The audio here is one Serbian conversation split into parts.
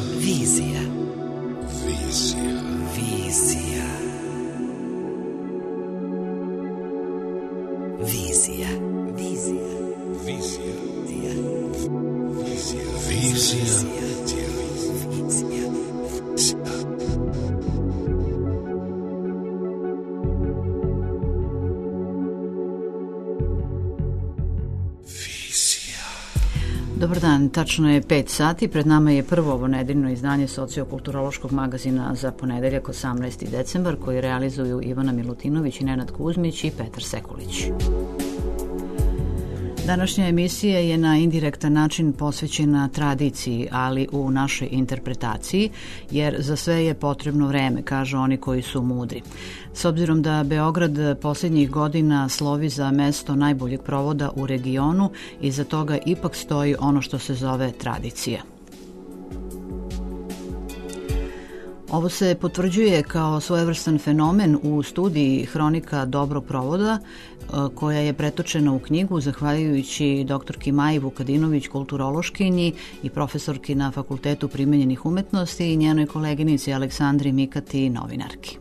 Vizija. Vizija. Vizija. Vizija. Vizija. Vizija. Vizija. Vizija. Dobar dan, tačno je 5 sati, pred nama je prvo ovo nedeljno izdanje sociokulturološkog magazina za ponedeljak 18. decembar koji realizuju Ivana Milutinović i Nenad Kuzmić i Petar Sekulić. Današnja emisija je na indirektan način posvećena tradiciji, ali u našoj interpretaciji, jer za sve je potrebno vreme, kažu oni koji su mudri. S obzirom da Beograd posljednjih godina slovi za mesto najboljeg provoda u regionu, iza toga ipak stoji ono što se zove tradicija. Ovo se potvrđuje kao svojevrstan fenomen u studiji Hronika dobrog provoda, koja je pretočena u knjigu zahvaljujući doktorki Maji Vukadinović, kulturološkinji i profesorki na Fakultetu primenjenih umetnosti i njenoj koleginici Aleksandri Mikati, novinarki.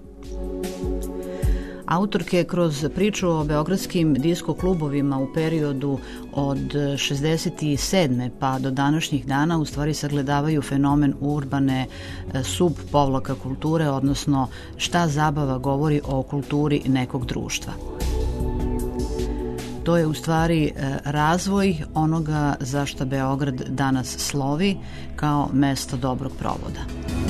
Autorke kroz priču o beogradskim disko klubovima u periodu od 67. pa do današnjih dana u stvari sagledavaju fenomen urbane sub-povlaka kulture, odnosno šta zabava govori o kulturi nekog društva. To je u stvari razvoj onoga za što Beograd danas slovi kao mesto dobrog provoda.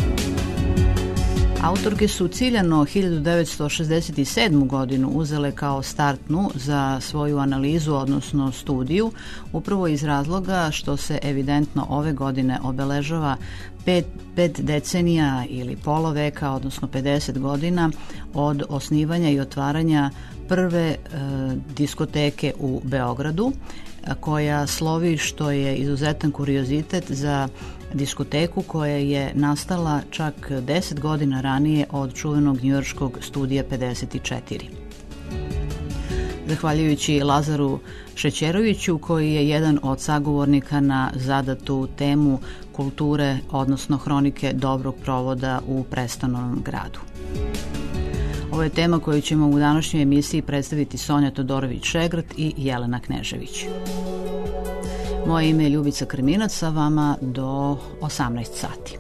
Autorke su ciljano 1967. godinu uzele kao startnu za svoju analizu, odnosno studiju, upravo iz razloga što se evidentno ove godine obeležava pet decenija ili pola veka, odnosno 50 godina od osnivanja i otvaranja prve diskoteke u Beogradu, koja slovi, što je izuzetan kuriozitet za diskoteku koja je nastala čak 10 godina ranije od čuvenog njujorškog studija 54. Zahvaljujući Lazaru Šećeroviću, koji je jedan od sagovornika na zadatu temu kulture, odnosno hronike dobrog provoda u prestanovom gradu. Ovo je tema koju ćemo u današnjoj emisiji predstaviti Sonja Todorović-Šegrt i Jelena Knežević. Moje ime je Ljubica Krminac, sa vama do 18 sati.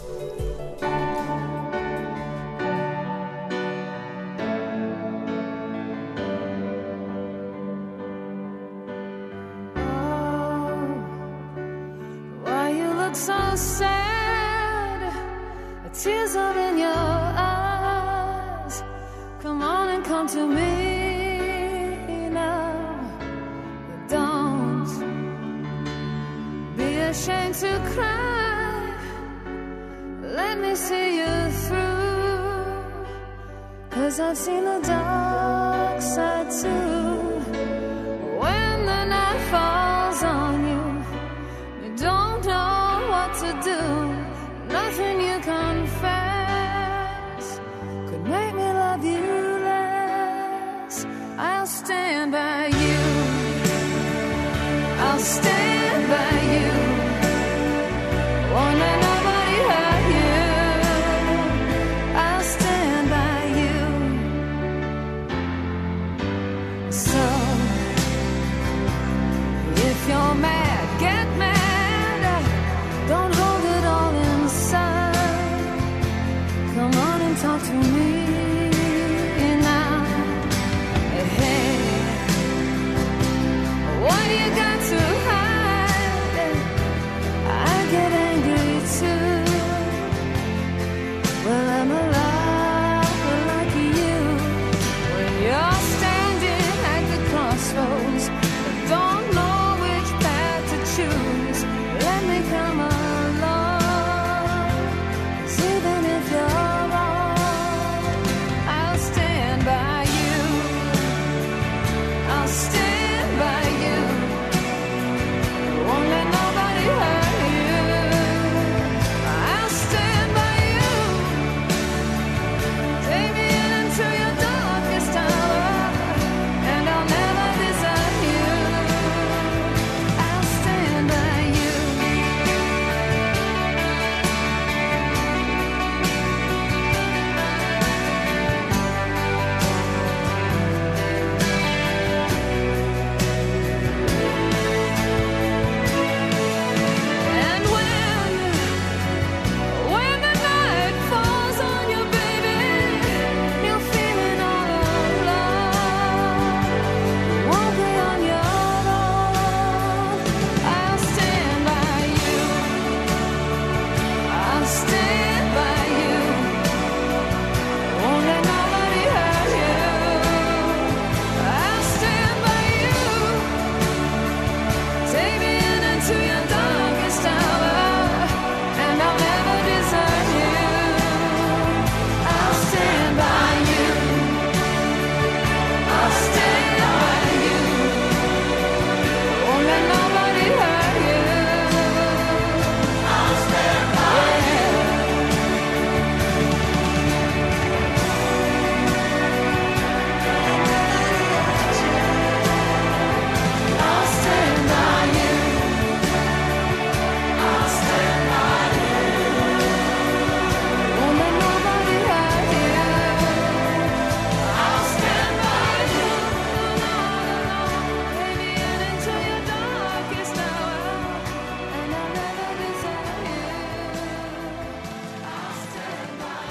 Ashamed to cry, let me see you through, 'cause I've seen the dark side too. When the night falls on you, you don't know what to do. Nothing you confess could make me love you less. I'll stand by you, I'll stand by you. Won't let nobody hurt you. I'll stand by you. So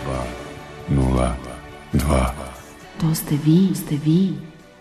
202. To ste vi.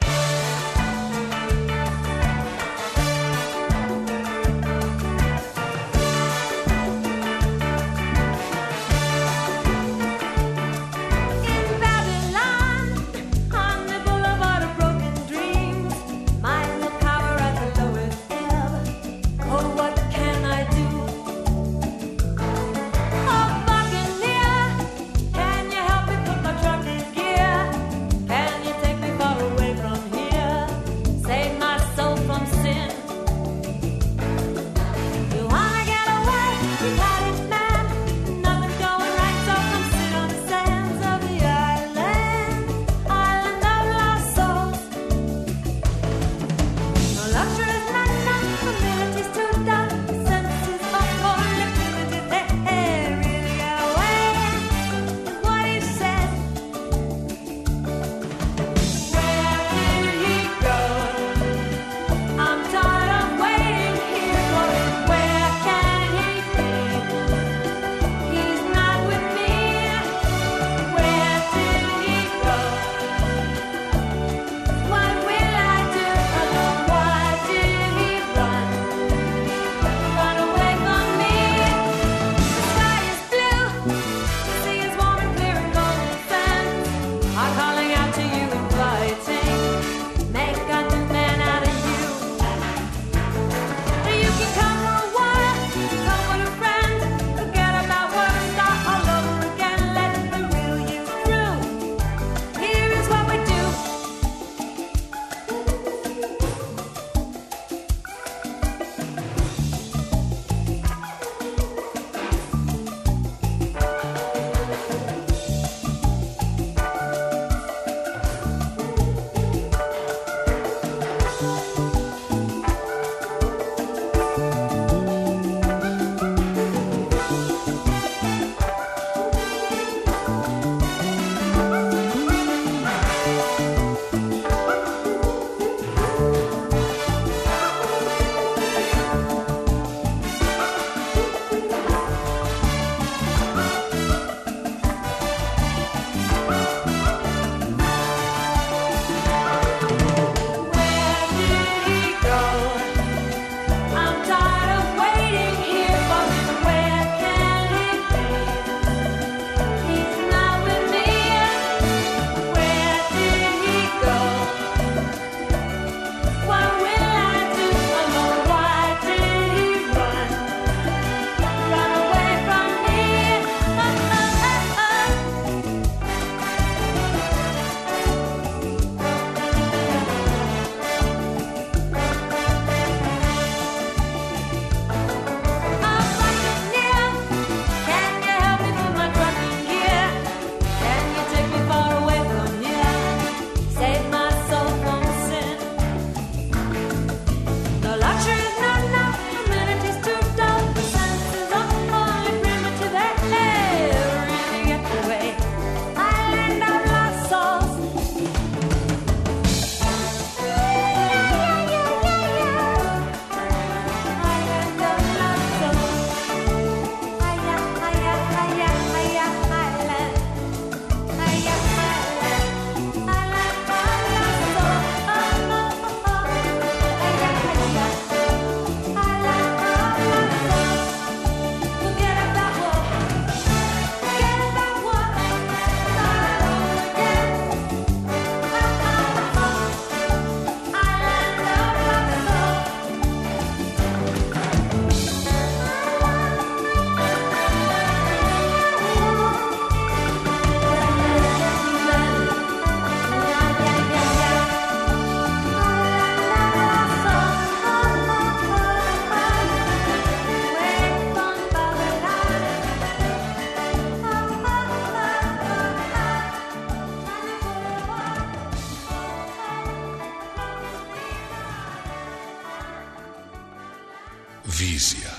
Vizija.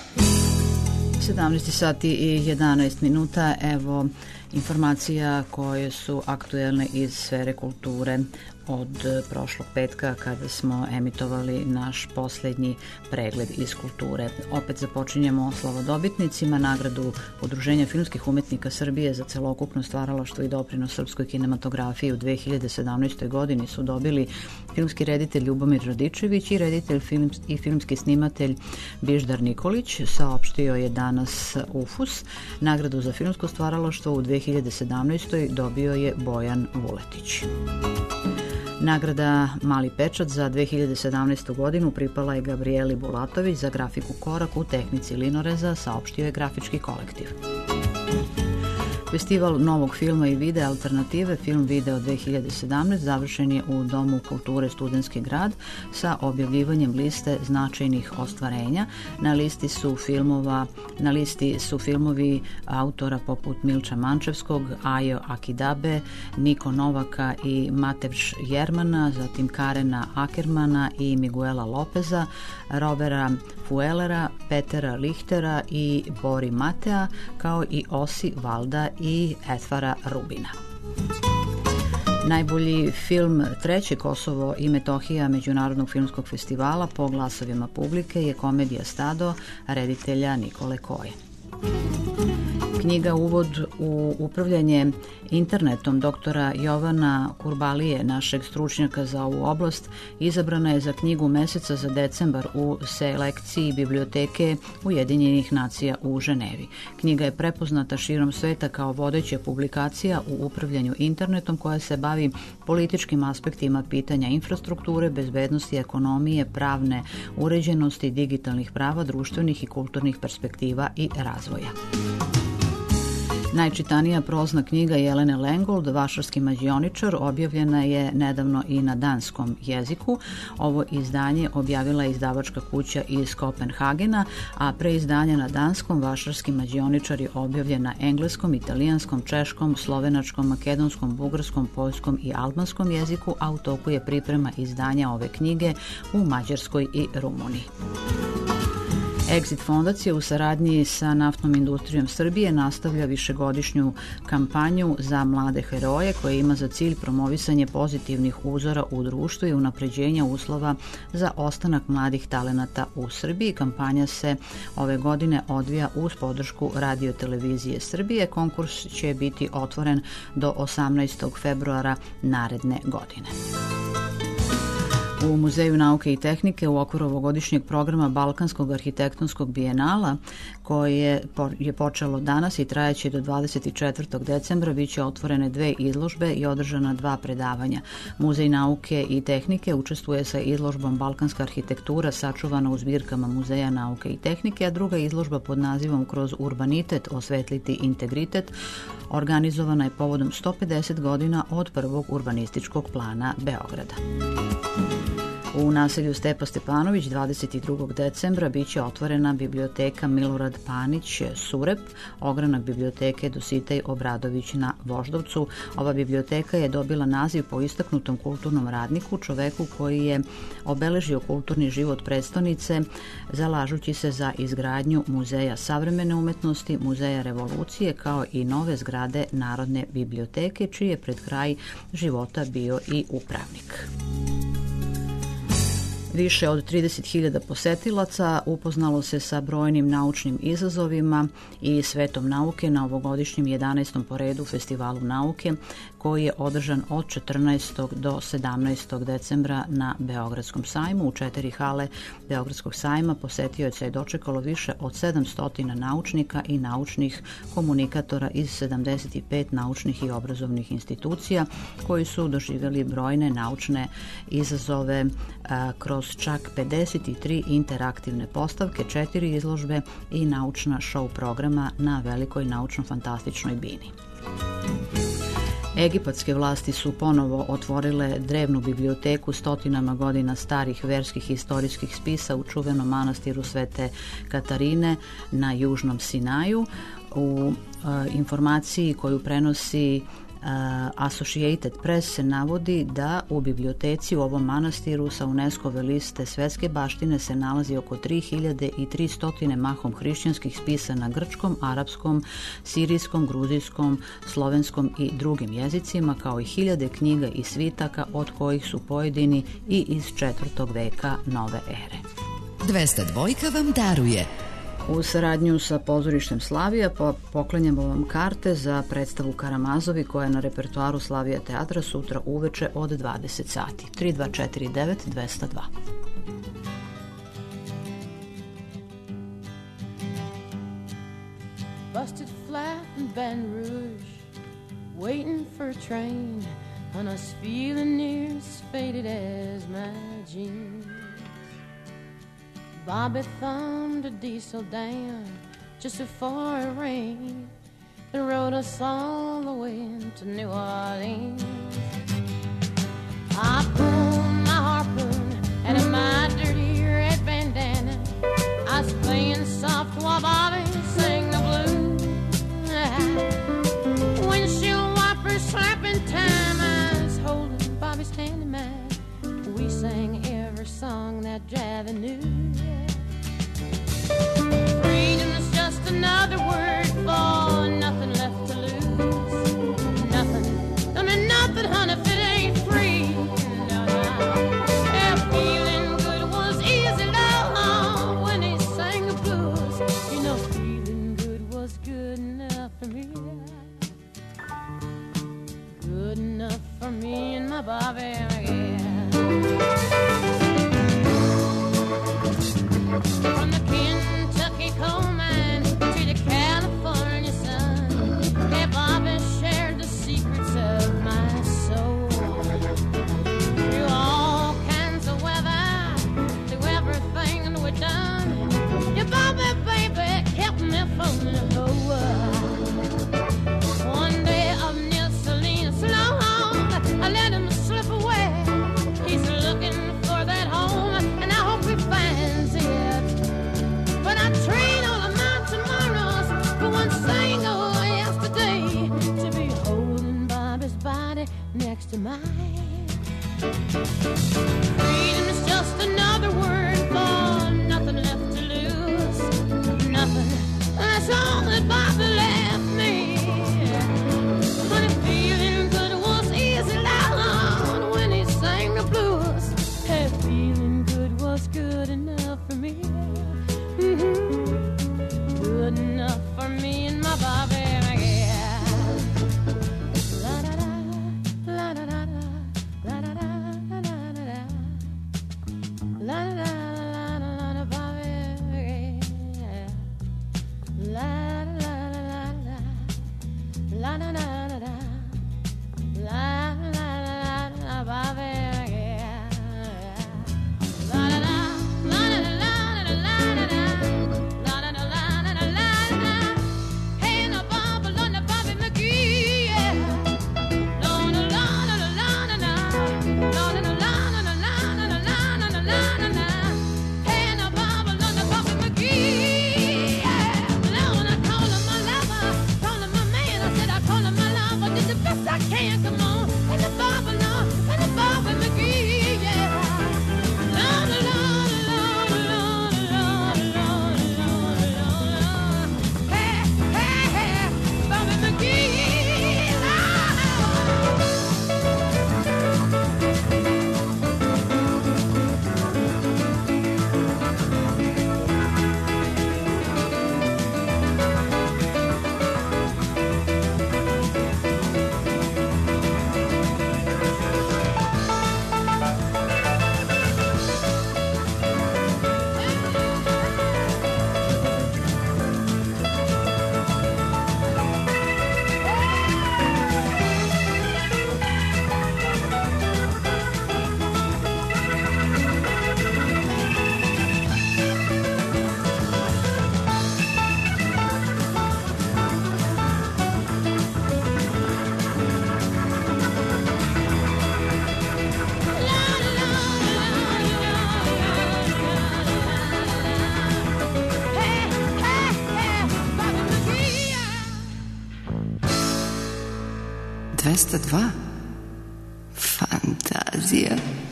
17 sati i 11 minuta, evo informacija koje su aktuelne iz sfere kulture. od prošlog petka kada smo emitovali naš posljednji pregled iz kulture. Opet započinjemo slavodobitnicima. Nagradu Udruženja filmskih umetnika Srbije za celokupno stvaralaštvo i doprinos srpskoj kinematografiji u 2017. godini su dobili filmski reditelj Ljubomir Radičević i reditelj i filmski snimatelj Biždar Nikolić, saopštio je danas UFUS. Nagradu za filmsko stvaralaštvo u 2017. dobio je Bojan Vuletić. Nagrada Mali pečat za 2017. godinu pripala je Gabrijeli Bulatović za grafiku Korak u tehnici linoreza, saopštio je grafički kolektiv. Festival novog filma i videa alternative Film Video 2017 završen je u Domu kulture Studentski grad sa objavljivanjem liste značajnih ostvarenja. Na listi su filmovi autora poput Milča Mančevskog, Ajo Akidabe, Niko Novaka i Matevž Jermana, zatim Karena Akermana i Miguela Lopeza, Robera Fuelera, Petera Lichtera i Bori Matea, kao i Osi Valda i Etvara Rubina. Najbolji film treće Kosovo i Metohija Međunarodnog filmskog festivala po glasovima publike je komedija Stado reditelja Nikole Koje. Knjiga Uvod u upravljanje internetom doktora Jovana Kurbalije, našeg stručnjaka za ovu oblast, izabrana je za knjigu meseca za decembar u selekciji Biblioteke Ujedinjenih nacija u Ženevi. Knjiga je prepoznata širom sveta kao vodeća publikacija u upravljanju internetom koja se bavi političkim aspektima pitanja infrastrukture, bezbednosti, ekonomije, pravne uređenosti, digitalnih prava, društvenih i kulturnih perspektiva i razvoja. Najčitanija prozna knjiga Jelene Lengold, Vašarski mađioničar, objavljena je nedavno i na danskom jeziku. Ovo izdanje objavila je izdavačka kuća iz Kopenhagena, a pre izdanja na danskom Vašarski mađioničar je objavljen na engleskom, italijanskom, češkom, slovenačkom, makedonskom, bugarskom, poljskom i albanskom jeziku, a u toku je priprema izdanja ove knjige u Mađarskoj i Rumuniji. Exit fondacija u saradnji sa Naftnom industrijom Srbije nastavlja višegodišnju kampanju za mlade heroje koja ima za cilj promovisanje pozitivnih uzora u društvu i unapređenja uslova za ostanak mladih talenata u Srbiji. Kampanja se ove godine odvija uz podršku Radio-televizije Srbije. Konkurs će biti otvoren do 18. februara naredne godine. U Muzeju nauke i tehnike u okviru ovogodišnjeg programa Balkanskog arhitektonskog bijenala, koje je počelo danas i trajeće do 24. decembra, biće otvorene 2 izložbe i održana 2 predavanja. Muzej nauke i tehnike učestvuje sa izložbom Balkanska arhitektura sačuvana u zbirkama Muzeja nauke i tehnike, a druga izložba pod nazivom Kroz urbanitet osvetliti integritet organizovana je povodom 150 godina od prvog urbanističkog plana Beograda. U naselju Stepa Stepanović 22. decembra biće otvorena biblioteka Milorad Panić Surep, ogranak biblioteke Dositej Obradović na Voždovcu. Ova biblioteka je dobila naziv po istaknutom kulturnom radniku, čoveku koji je obeležio kulturni život prestonice, zalažući se za izgradnju Muzeja savremene umetnosti, Muzeja revolucije, kao i nove zgrade Narodne biblioteke, čiji je pred kraj života bio i upravnik. Više od 30.000 posetilaca upoznalo se sa brojnim naučnim izazovima i svetom nauke na ovogodišnjem 11. po redu Festivalu nauke, koji je održan od 14. do 17. decembra na Beogradskom sajmu. U 4 hale Beogradskog sajma posetioca je dočekalo više od 700 naučnika i naučnih komunikatora iz 75 naučnih i obrazovnih institucija koji su doživjeli brojne naučne izazove kroz čak 53 interaktivne postavke, 4 izložbe i naučna show programa na velikoj naučno-fantastičnoj bini. Egipatske vlasti su ponovo otvorile drevnu biblioteku stotinama godina starih verskih i istorijskih spisa u čuvenom manastiru Svete Katarine na Južnom Sinaju. U informaciji koju prenosi Associated Press se navodi da u biblioteci u ovom manastiru sa UNESCO-ve liste svetske baštine se nalazi oko 3300 mahom hrišćanskih spisa na grčkom, arapskom, sirijskom, gruzijskom, slovenskom i drugim jezicima, kao i 1000 knjiga i svitaka, od kojih su pojedini i iz 4. veka nove ere. 202 vam daruje. U saradnju sa pozorištem Slavija poklanjamo vam karte za predstavu Karamazovi koja je na repertoaru Slavija teatra sutra uveče od 20 sati. 3249 202. Busted flat in Baton Rouge, waiting for a train, and us feeling near as faded as my jeans. Bobby thumbed a diesel down just before it rained and rode us all the way to New Orleans. I pulled my harpoon out of my dirty red bandana. I was playing soft while Bobby sang the blues. Windshield wipers slapping time, I was holding Bobby's hand in mine. We sang every song that Javi knew. Freedom is just another word for nothing left to lose. Nothing, don't mean nothing, honey, if it ain't free. No, no. Yeah, feeling good was easy, love, when he sang the blues. You know, feeling good was good enough for me. Good enough for me and my Bobby, yeah. From the Kentucky coal mine to the California sun, yeah, Bobby shared the secrets of my soul. Through all kinds of weather, through everything we've done, yeah, Bobby, baby, kept me from the whole world. One day of New Salinas long, I let him slip away. He's looking for that home, and I hope he finds it. But I trade all of my tomorrows for one single yesterday, to be holding Bobby's body next to mine. Freedom is just another word for nothing left to lose. Nothing, that's all that Bobby left me. But feeling good was easy loud when he sang the blues. Hey, feeling good was good enough for me. Good enough for me and my Bobby, yeah. La da da, la da da da, la da da da da da, la da da la da Bobby, yeah. La da la la la, la da da da da, la la la la Bobby, yeah. La da da, la da da la da da. I can't, come on, and the Bobby, no, and the Bobby McGee, yeah. La la la la la la la la la. Hey, hey, hey, Bobby McGee, 202. Fantazija.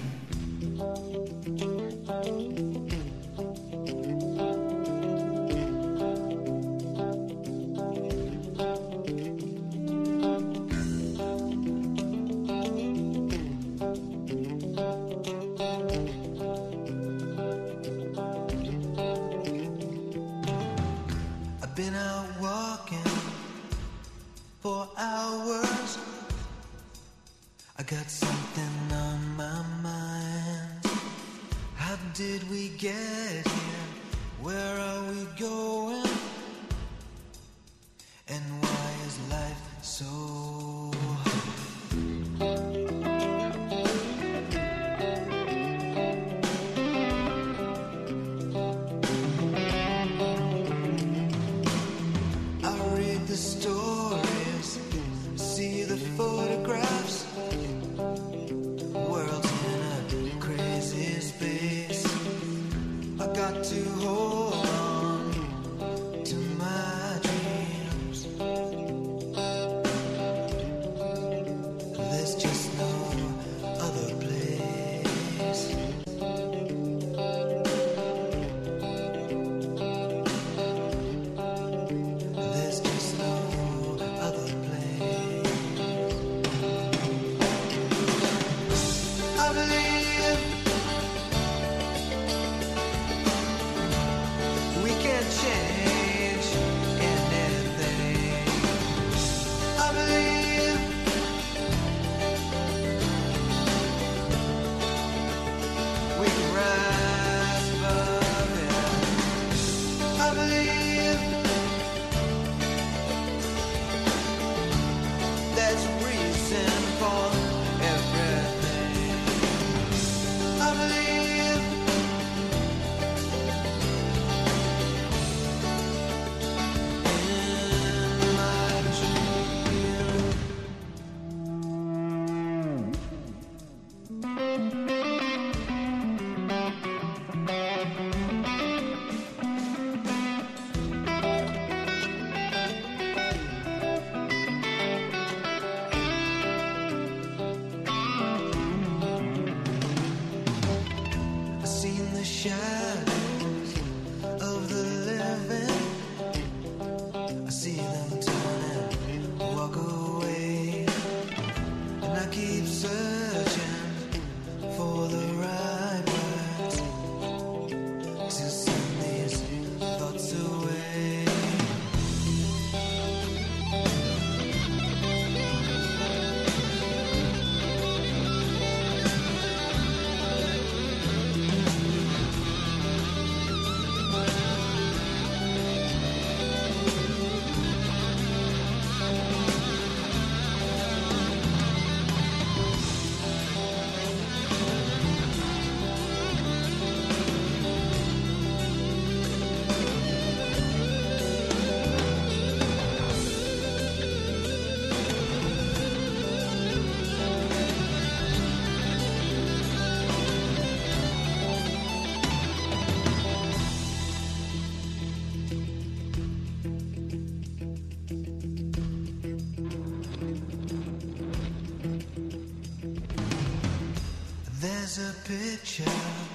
There's a picture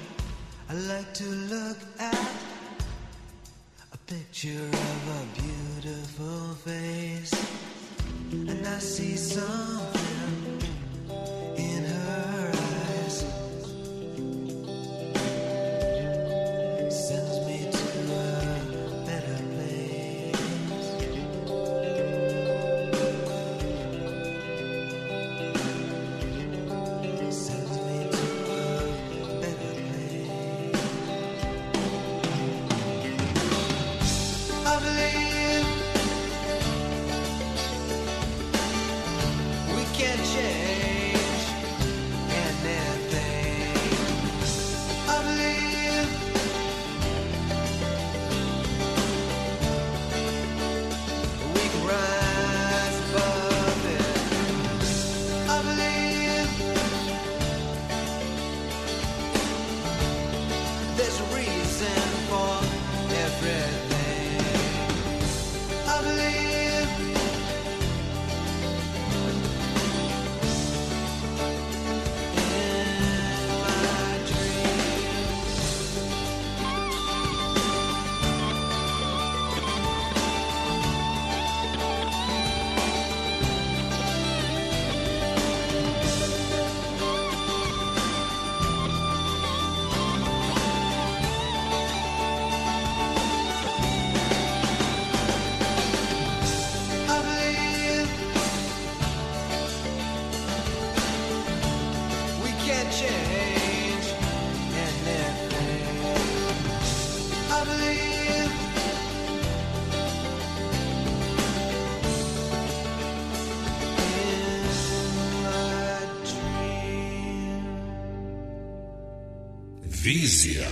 I like to look at, a picture of a beautiful face, and I see something in her eyes, sends me to a better place. Sends me to a better place. I believe Vizija.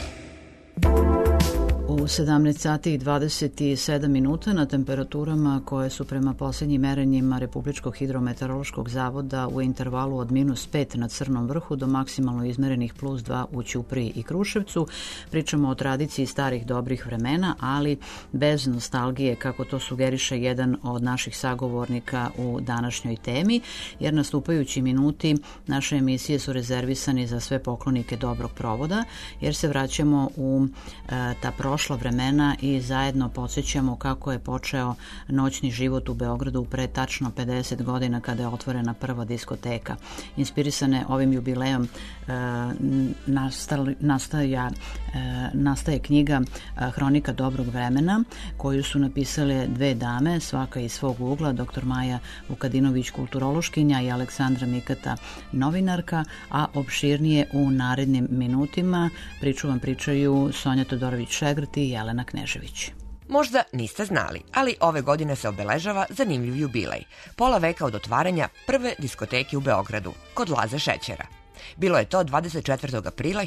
U 17 sati i 27 minuta na temperaturama koje su prema posljednjim merenjima Republičkog hidrometeorološkog zavoda u intervalu od -5 na Crnom vrhu do maksimalno izmerenih +2 u Ćupriji i Kruševcu. Pričamo o tradiciji starih dobrih vremena, ali bez nostalgije, kako to sugeriše jedan od naših sagovornika u današnjoj temi, jer nastupajući minuti naše emisije su rezervisani za sve poklonike dobrog provoda, jer se vraćamo u ta prošla vremena i zajedno podsjećamo kako je počeo noćni život u Beogradu pre tačno 50 godina kada je otvorena prva diskoteka. Inspirisane ovim jubilejom nastaje knjiga Hronika dobrog vremena, koju su napisale dve dame, svaka iz svog ugla, dr. Maja Vukadinović, kulturološkinja, i Aleksandra Mikata, novinarka, a opširnije u narednim minutima priču vam pričaju Sonja Todorović-Šegrt i Jelena Knežević. Možda niste znali, ali ove godine se obeležava zanimljiv jubilej. Pola veka od otvaranja prve diskoteke u Beogradu, kod Laze Šećera. Bilo je to 24. aprila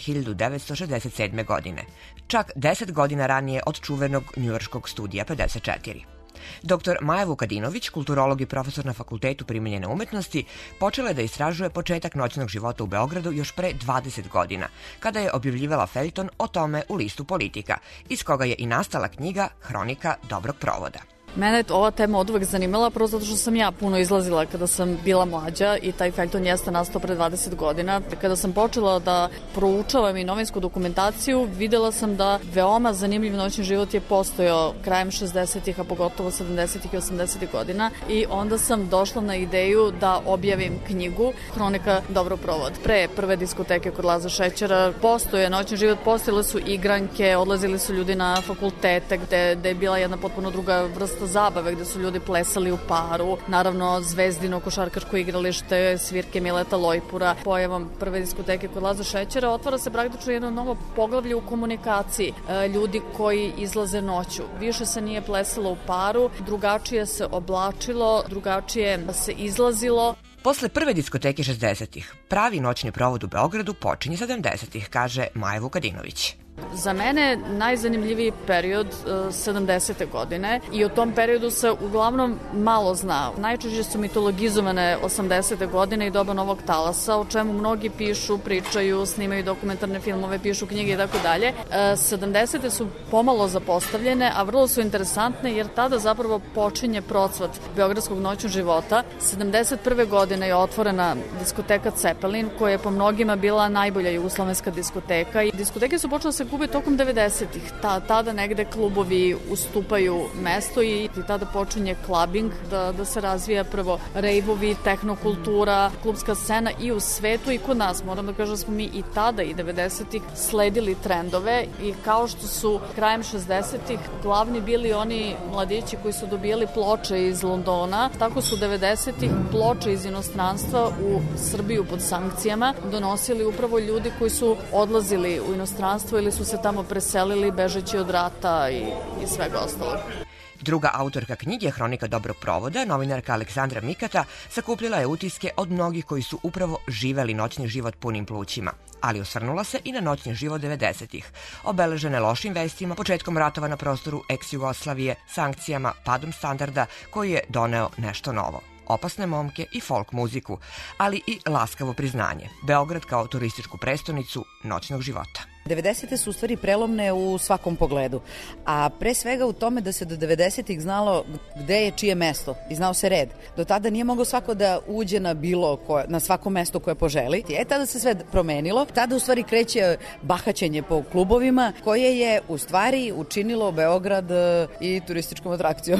1967. godine, čak 10 godina ranije od čuvenog njujorškog Studija 54. Dr. Maja Vukadinović, kulturolog i profesor na Fakultetu primenjene umetnosti, počela je da istražuje početak noćnog života u Beogradu još pre 20 godina, kada je objavljivala feljton o tome u listu Politika, iz koga je i nastala knjiga Hronika dobrog provoda. Mene je ova tema od uvek zanimala, prvo zato što sam ja puno izlazila kada sam bila mlađa i taj feljton jeste nastao pre 20 godina. Kada sam počela da proučavam i novinsku dokumentaciju, videla sam da veoma zanimljiv noćni život je postojao krajem 60-ih, a pogotovo 70-ih i 80-ih godina, i onda sam došla na ideju da objavim knjigu Hronika dobrog provoda. Pre prve diskoteke kod Laze Šećera postoje noćni život, postojale su igranke, odlazili su ljudi na fakultete gde je bila jedna potpuno druga vrsta zabave, gde su ljudi plesali u paru, naravno Zvezdino košarkaško igralište, svirke Mileta Lojpura. Pojavom prve diskoteke kod Laze Šećera otvara se praktično jedno novo poglavlje u komunikaciji. Ljudi koji izlaze noću. Više se nije plesalo u paru, drugačije se oblačilo, drugačije se izlazilo. Posle prve diskoteke 60-ih, pravi noćni provod u Beogradu počinje 70-ih, kaže Maja Vukadinović. Za mene najzanimljiviji period 70. godine i o tom periodu se uglavnom malo zna. Najčešće su mitologizovane 80. godine i doba novog talasa, o čemu mnogi pišu, pričaju, snimaju dokumentarne filmove, pišu knjige i tako dalje. 70. su pomalo zapostavljene, a vrlo su interesantne jer tada zapravo počinje procvat beogradskog noćnog života. 71. godine je otvorena diskoteka Cepelin, koja je po mnogima bila najbolja jugoslovenska diskoteka, i diskoteke su počele se gube tokom 90-ih. Tada negde klubovi ustupaju mesto i tada počinje clubbing, da se razvija prvo rejvovi, tehnokultura, klubska scena i u svetu i kod nas. Moram da kažem da smo mi i tada i 90-ih sledili trendove, i kao što su krajem 60-ih glavni bili oni mladići koji su dobijali ploče iz Londona, tako su 90-ih ploče iz inostranstva u Srbiju pod sankcijama donosili upravo ljudi koji su odlazili u inostranstvo ili su se tamo preselili bežeći od rata i svega ostalog. Druga autorka knjige Hronika dobrog provoda, novinarka Aleksandra Mikata, sakupljala je utiske od mnogih koji su upravo živeli noćni život punim plućima, ali osvrnula se i na noćni život 90-ih, obeležene lošim vestima, početkom ratova na prostoru ex-Jugoslavije, sankcijama, padom standarda koji je doneo nešto novo. Opasne momke i folk muziku, ali i laskavo priznanje. Beograd kao turističku prestonicu noćnog života. 90. su u stvari prelomne u svakom pogledu, a pre svega u tome da se do 90-ih znalo gde je čije mesto i znao se red. Do tada nije mogao svako da uđe na svako mesto koje poželi. Tada se sve promenilo. Tada u stvari kreće bahaćenje po klubovima, koje je u stvari učinilo Beograd i turističkom atrakcijom.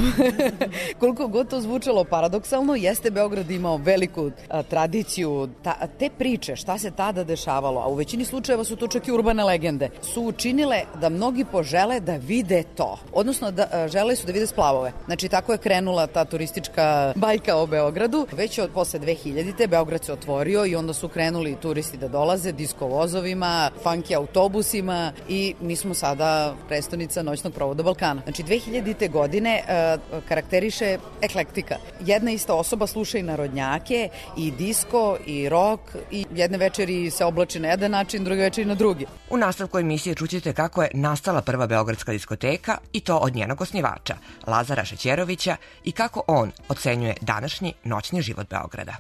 Koliko god to zvučalo paradoksalno, jeste Beograd imao veliku tradiciju. Te priče, šta se tada dešavalo, a u većini slučajeva su to čak i urbane legende, su učinile da mnogi požele da vide to. Odnosno, žele su da vide splavove. Znači, tako je krenula ta turistička bajka o Beogradu. Već posle 2000. Beograd se otvorio i onda su krenuli turisti da dolaze disko vozovima, funky autobusima, i mi smo sada prestonica noćnog provoda Balkana. Znači, 2000. godine karakteriše eklektika. Jedna ista osoba sluša i narodnjake, i disko, i rock, i jedne večeri se oblači na jedan način, druge večeri na drugi. U nastavku emisije čućete kako je nastala prva beogradska diskoteka i to od njenog osnivača, Lazara Šećerovića, i kako on ocenjuje današnji noćni život Beograda.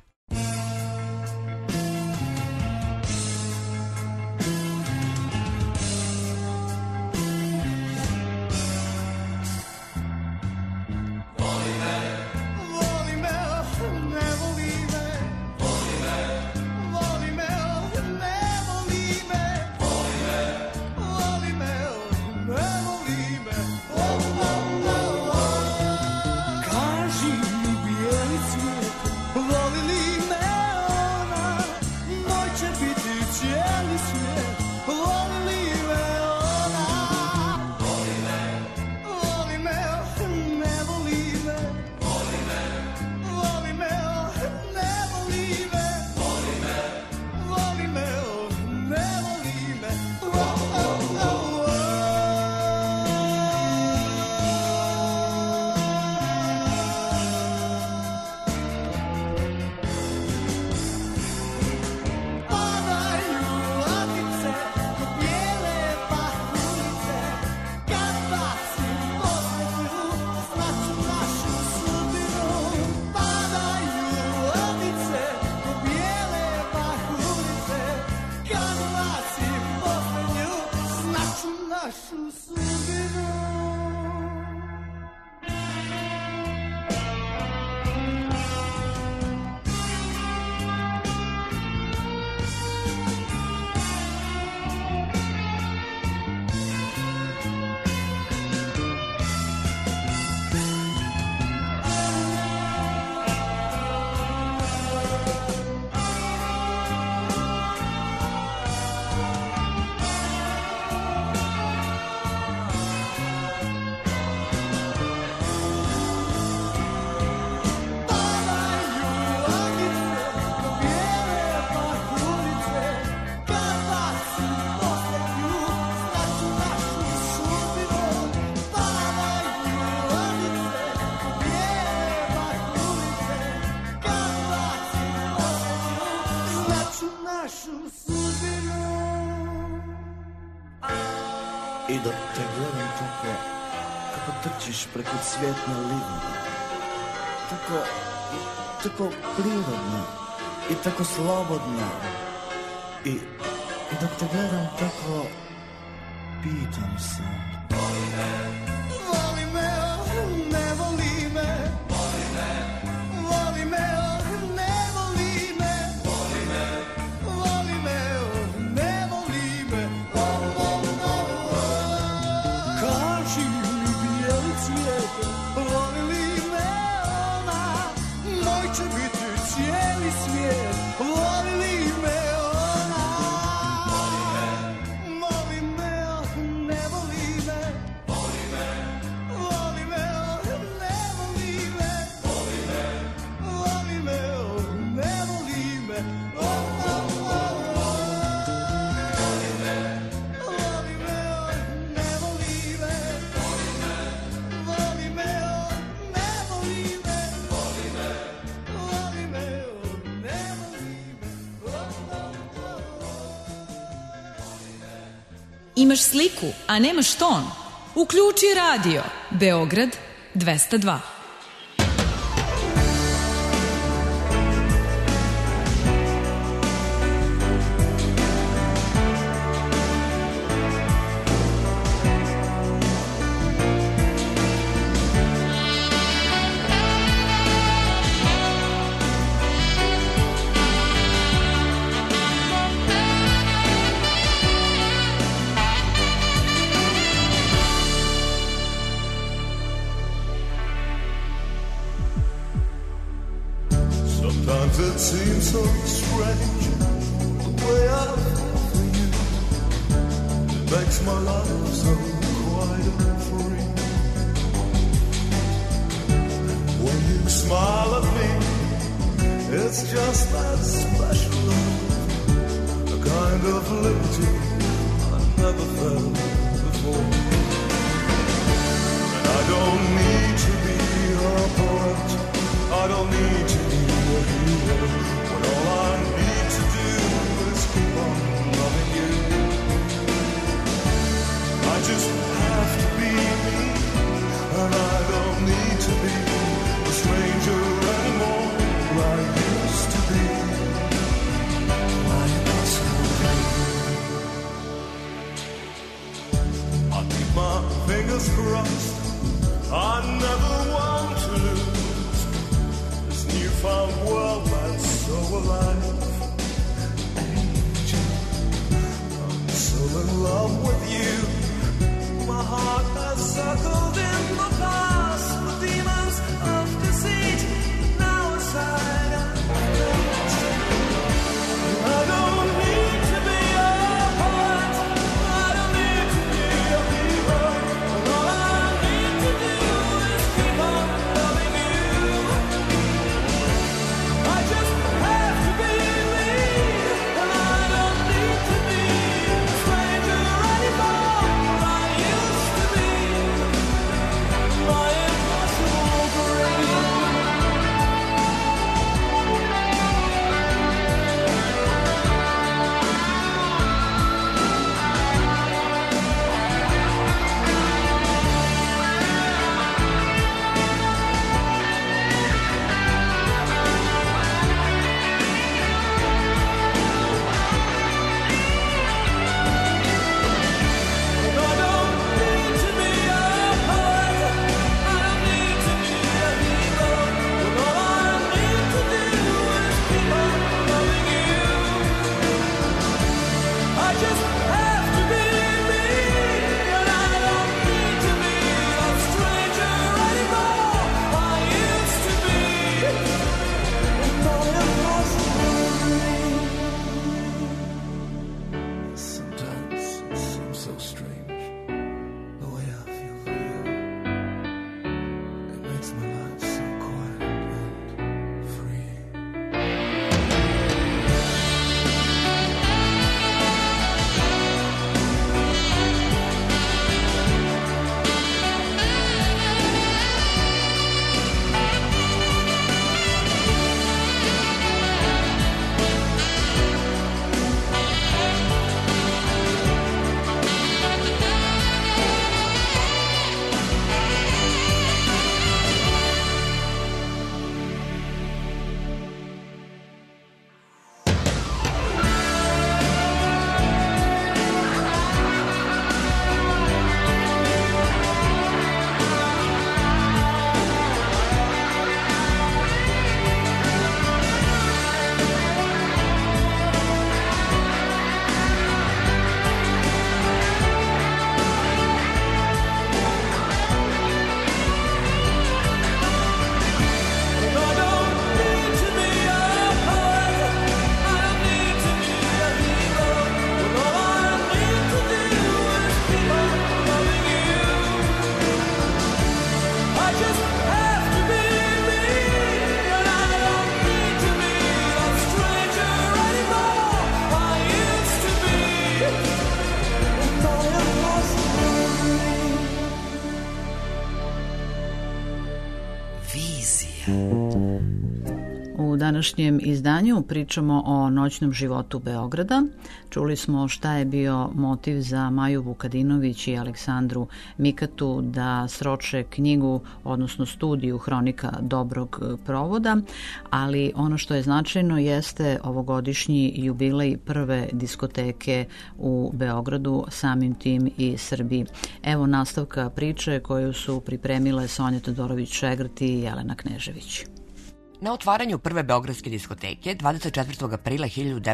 I dok te gledam tako, kako trčiš preko cvjetne livne, tako prirodna i tako slobodna. I dok te gledam tako, pitam se, voli me, ne voli me, voli me, voli me, ne voli me, voli me, voli me, ne voli me. Kaži mi bijeli cvijet, voli li me ona, moj će biti cijeli svijet, voli li me ona. Voli me, voli me, ne voli me, voli me, voli me, ne voli me, voli me, voli me, ne voli me, oh, oh, oh, oh. Voli me, voli me, ne voli me, voli me, voli me, ne voli me, voli me, voli me, ne voli me, oh, oh, oh. Imaš sliku, a nemaš ton? Uključi radio. Beograd 202. Sometimes it seems so strange the way I feel for you. It makes my life so quiet and free. When you smile at me, it's just that special love, a kind of liberty I never felt before. And I don't need to be a poet, I don't need to be a hero, when all I need to do is keep on loving you. a world that's so alive. Angel, I'm so in love with you. My heart has circled in the past, the demons of deceit now aside. I don't need to be a poet, I don't need to be a hero, and all I need to do is keep on loving you. I just have to be me, and I don't need to be a stranger anymore. I used to be my impossible dream. U današnjem izdanju pričamo o noćnom životu Beograda. Čuli smo šta je bio motiv za Maju Vukadinović i Aleksandru Mikatu da sroče knjigu, odnosno studiju Hronika dobrog provoda, ali ono što je značajno jeste ovogodišnji jubilej prve diskoteke u Beogradu, samim tim i Srbiji. Evo nastavka priče koju su pripremile Sonja Todorović-Šegrt i Jelena Knežević. Na otvaranju prve beogradske diskoteke 24. aprila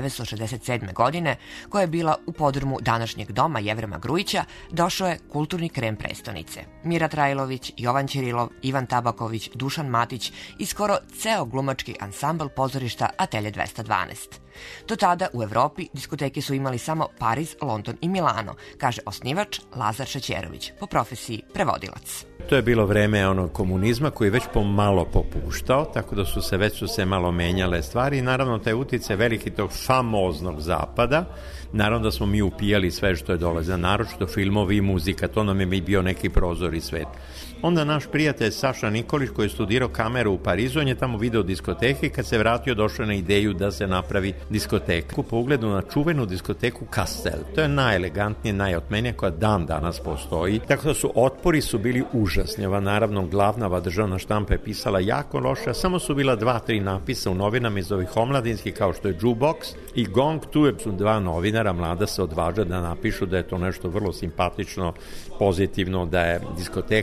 1967. godine, koja je bila u podrumu današnjeg doma Jevrema Grujića, došao je kulturni krem prestonice. Mira Trajlović, Jovan Ćirilov, Ivan Tabaković, Dušan Matić i skoro ceo glumački ansambl pozorišta Atelje 212. Do tada u Evropi diskoteke su imali samo Pariz, London i Milano, kaže osnivač Lazar Šećerović, po profesiji prevodilac. To je bilo vreme onog komunizma koji već pomalo popuštao, tako da su se malo menjale stvari i naravno taj uticaj veliki tog famoznog zapada, naravno da smo mi upijali sve što je dolaze, naročito filmovi i muzika, to nam je bio neki prozor i svet. Onda naš prijatelj Saša Nikolić koji je studirao kameru u Parizu, on je tamo video diskoteke i kad se vratio došao na ideju da se napravi diskoteka. Po ugledu na čuvenu diskoteku Castel, to je najelegantnije, najotmenija koja dan danas postoji, tako da su otpori su bili užasni. Ova naravno glavna državna štampa je pisala jako loše, samo su bila 2-3 napisa u novinama iz ovih omladinskih kao što je Jukebox i Gong, tu su 2 novinara mlada se odvaža da napišu da je to nešto vrlo simpatično, pozitivno, da je diskoteka demokratska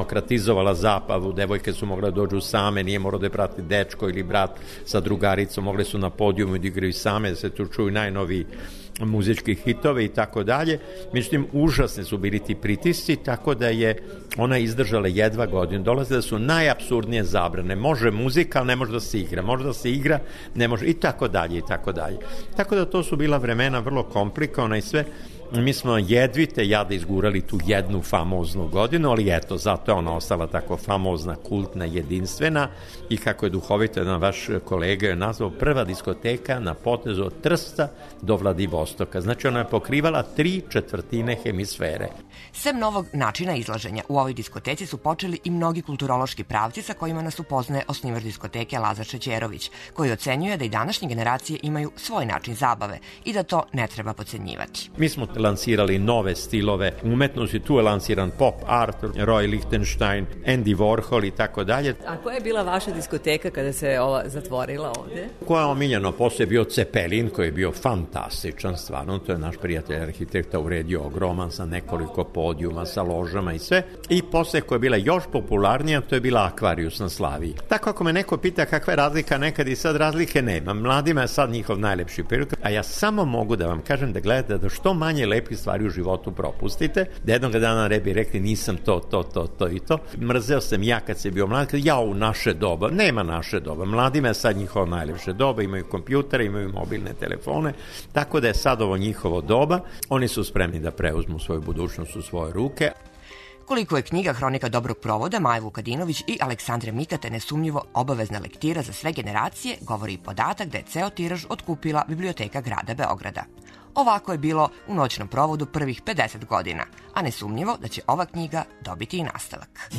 demokratizovala zabavu, devojke su mogle da dođu same, nije morao da je prati dečko ili brat sa drugaricom, mogle su na podijumu da igraju same, da se tu čuju najnoviji muzički hitove i tako dalje. Međutim, užasni su bili ti pritisci, tako da je ona izdržala jedva godinu. Dolaze da su najapsurdnije zabrane. Može muzika, ali ne može da se igra. Može da se igra, ne može, i tako dalje, i tako dalje. Tako da to su bila vremena vrlo komplikovana i sve. Mi smo jedvite jada izgurali tu jednu famoznu godinu, ali eto, zato je ona ostala tako famozna, kultna, jedinstvena i kako je duhovito jedan vaš kolega je nazvao prva diskoteka na potezu od Trsta do Vladivostoka. Znači ona je pokrivala 3/4 hemisfere. Sem novog načina izlaženja, u ovoj diskoteci su počeli i mnogi kulturološki pravci sa kojima nas upoznaje osnivač diskoteke Lazar Šećerović, koji ocenjuje da i današnje generacije imaju svoj način zabave i da to ne treba podcenjivati. Mi smo lansirali nove stilove umetnosti, tu je lansiran pop art, Roy Lichtenstein, Andy Warhol i tako dalje. A koja je bila vaša diskoteka kada se ova zatvorila ovde? Koja je omiljeno, posle je bio Cepelin koji je bio fantastičan, stvarno, to je naš prijatelj arhitekta uredio ogroman sa nekoliko podijuma, sa ložama i sve. I posle koja je bila još popularnija, to je bila Akvarijus na Slaviji. Tako ako me neko pita kakva je razlika nekad i sad, razlike nema. Mladima je sad njihov najlepši period, a ja samo mogu da vam kažem da gledate da što manje lepih stvari u životu propustite, da jednog dana ne bi rekli nisam to i to. Mrzeo sam ja kad se bio mlad, kad ja u naše doba, nema naše doba, mladima je sad njihovo najlepše doba, imaju kompjutere, imaju mobilne telefone, tako da je sad ovo njihovo doba, oni su spremni da preuzmu svoju budućnost u svoje ruke. Koliko je knjiga Hronika dobrog provoda Maje Vukadinović i Aleksandre Mikate nesumnjivo obavezna lektira za sve generacije, govori i podatak da je ceo tiraž otkupila Biblioteka grada Beograda. Ovako je bilo u noćnom provodu prvih 50 godina, a nesumnjivo da će ova knjiga dobiti i nastavak.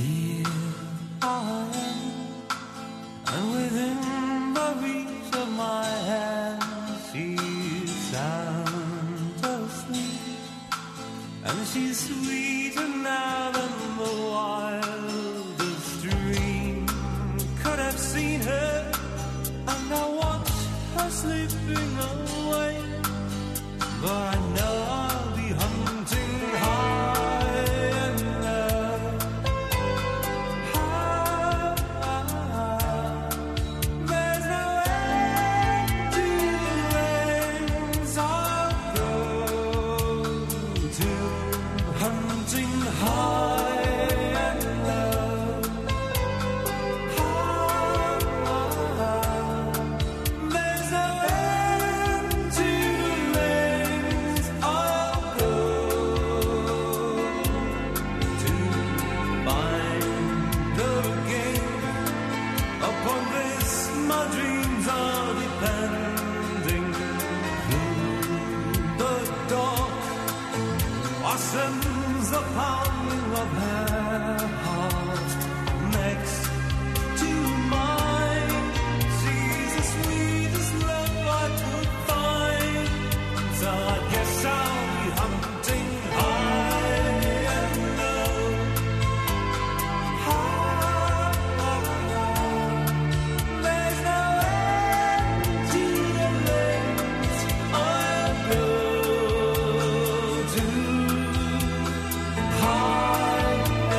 But I know I'll be hunting high and low. There's no end to the lengths I'll go to, hunting high and low. There's no end to blossoms upon of her heart next to mine. She's the sweetest love I could find, so I guess I'll be hunting high and low. There's no end to the lengths I'll go to. High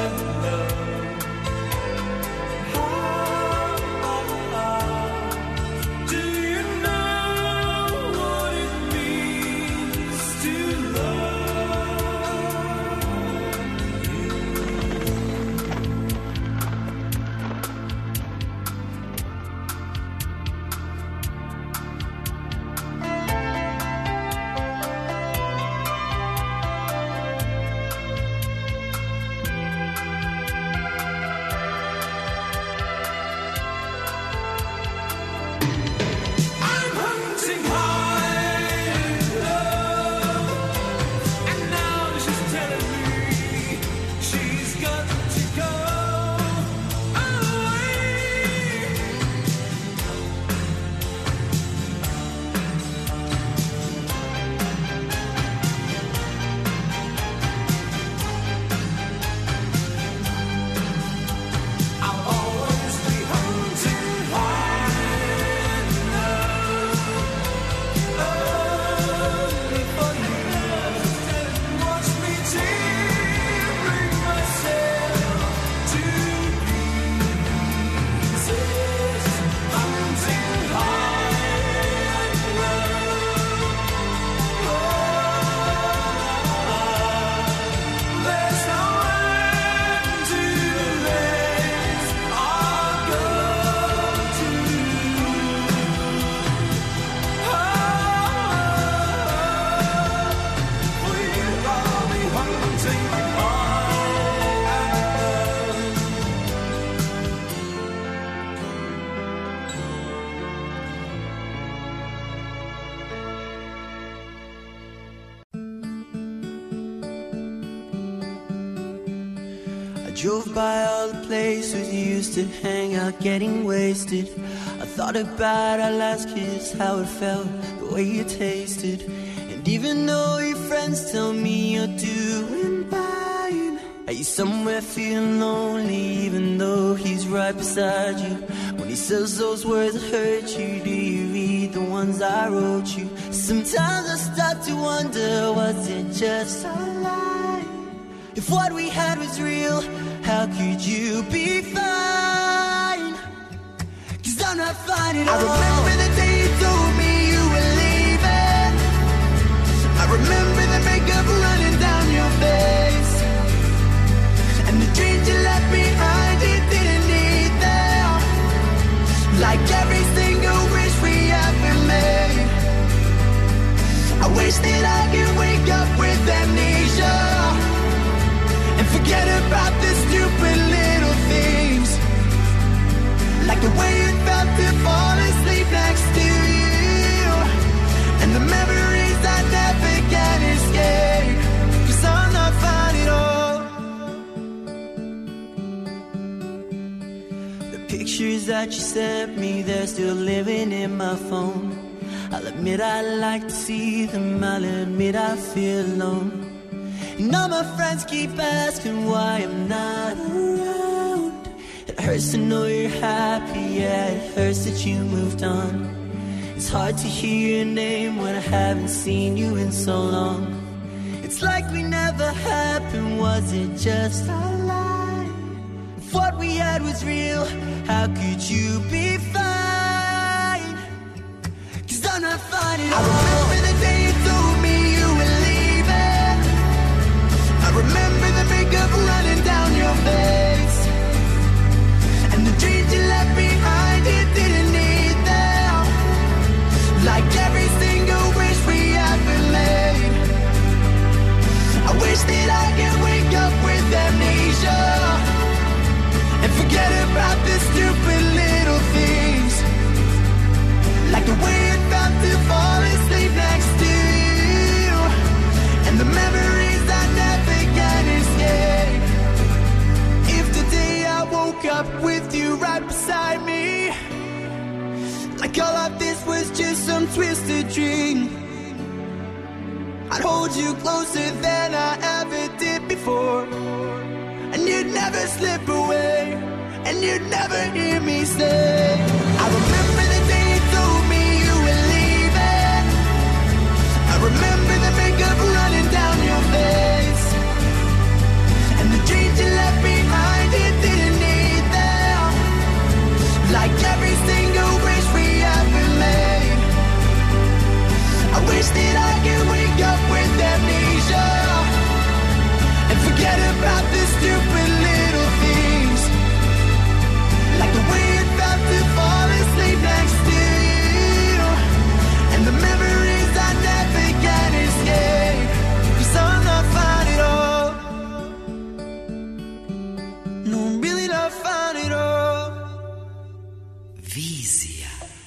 drove by all the places you used to hang out getting wasted. I thought about our last kiss, how it felt, the way it tasted. And even though your friends tell me you're doing fine, are you somewhere feeling lonely even though he's right beside you? When he says those words that hurt you, do you read the ones I wrote you? Sometimes I start to wonder, was it just a lie? If what we had was real, how could you be fine? 'Cause I'm not fine at all. I remember the day you told me you were leaving. I remember the makeup running down your face, and the dreams you left behind, you didn't need them. Like every single wish we ever made. I wish that I could wake up with amnesia and forget about the stupid little things. Like the way it felt to fall asleep next to you, and the memories I never can escape. 'Cause I'm not fine at all. The pictures that you sent me, they're still living in my phone. I'll admit I like to see them, I'll admit I feel alone. And all my friends keep asking why I'm not around. It hurts to know you're happy, yeah, it hurts that you moved on. It's hard to hear your name when I haven't seen you in so long. It's like we never happened, was it just a lie? If what we had was real, how could you be fine? 'Cause I'm not fine at all. I remember the day you told me you were leaving. I remember the makeup running down your face, and the dreams you left behind, you didn't need them. Like every single wish we ever made. I wish that I could wake up with amnesia and forget about the stupid little things. Like the way it felt to fall asleep next to you, and the memories I never can escape. If today I woke up with you right beside me, like all of this was just some twisted dream, I'd hold you closer than I ever did before, and you'd never slip away, and you'd never hear me say, I remember the day you told me you were leaving. I remember the makeup running down your face, and the dreams you left behind, you didn't need them. Like every single wish we ever made. I wish that I could wake up with amnesia and forget about the stupid little things. Like the way it felt to fall asleep next to you, and the memories I never can escape. 'Cause I'm not fine at all. No, I'm really not fine at all. Vizija.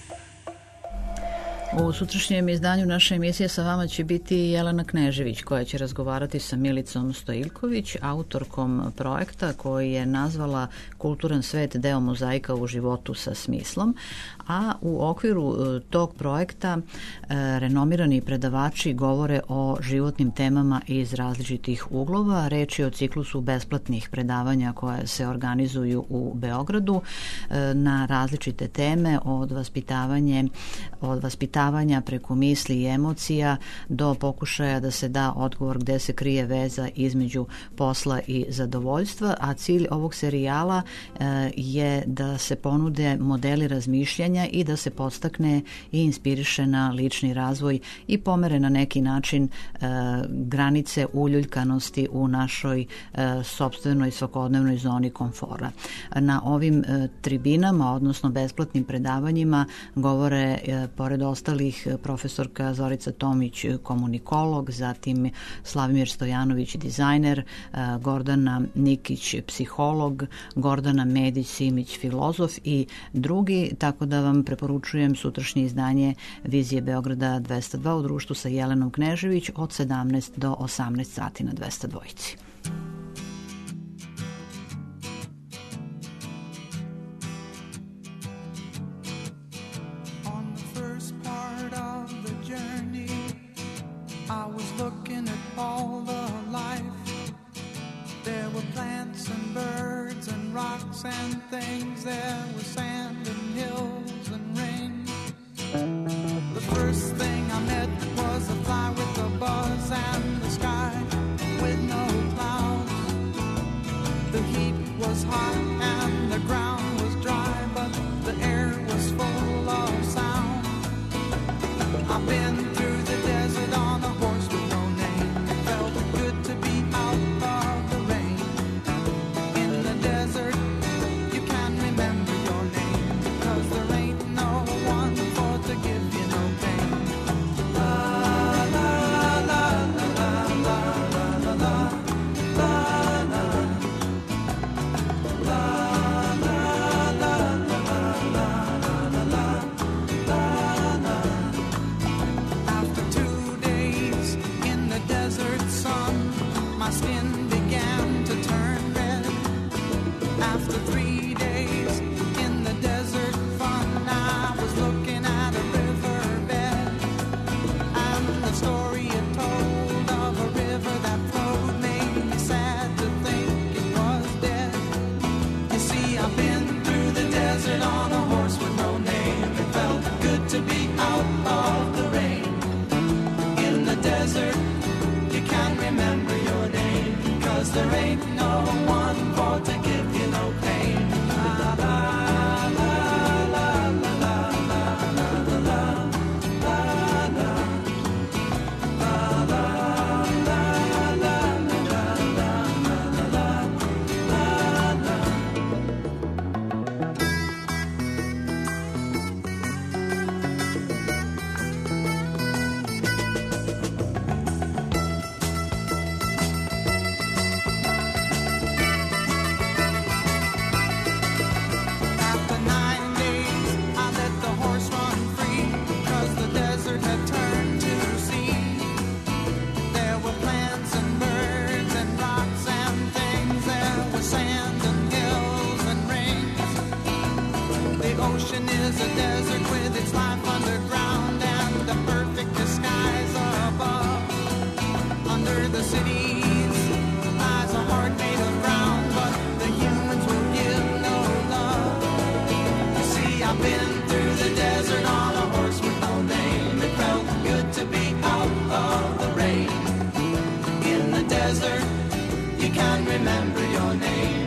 U sutrašnjem izdanju naše emisije sa vama će biti Jelena Knežević, koja će razgovarati sa Milicom Stojiljković, autorkom projekta koji je nazvala Kulturan svet, deo mozaika u životu sa smislom. A u okviru tog projekta renomirani predavači govore o životnim temama iz različitih uglova. Reč je o ciklusu besplatnih predavanja koje se organizuju u Beogradu na različite teme, od vaspitavanja preko misli i emocija do pokušaja da se da odgovor gde se krije veza između posla i zadovoljstva, a cilj ovog serijala je da se ponude modeli razmišljanja i da se podstakne i inspiriše na lični razvoj i pomere na neki način granice uljuljkanosti u našoj sopstvenoj svakodnevnoj zoni komfora. Na ovim tribinama, odnosno besplatnim predavanjima, govore pored ostalih profesorka Zorica Tomić, komunikolog, zatim Slavimir Stojanović, dizajner, Gordana Nikić, psiholog, Gordana Medić-Simić, filozof i drugi, tako da vam preporučujem sutrašnje izdanje Vizije Beograda 202 u društvu sa Jelenom Knežević od 17 do 18 sati na 202. all the life. There were plants and birds and rocks and things. There was sand and hills and rain. The first thing I met was a fly with a buzz and the sky with no clouds. The heat was hot and the ground was dry, but the air was full of sound. I've been through the desert on a horse with no name. It felt good to be out of the rain. In the desert, you can remember your name, because there ain't no one for to give you no pain. La la la la la la la la la la. My skin began to turn red. After 3 days in the desert fun, I was looking at a riverbed, and the story it told of a river that flowed made me sad to think it was dead. You see, I've been through the desert on a horse with no name. It felt good to be out of the rain. In the desert, you can't remember your name, 'cause there ain't no one for to give you no pain. La la la la la la la la la la la la la ocean is a desert with its life underground and the perfect disguise above. Under the cities lies a heart made of ground, but the humans will give no love. You see, I've been through the desert on a horse with no name. It felt good to be out of the rain. In the desert, you can't remember your name.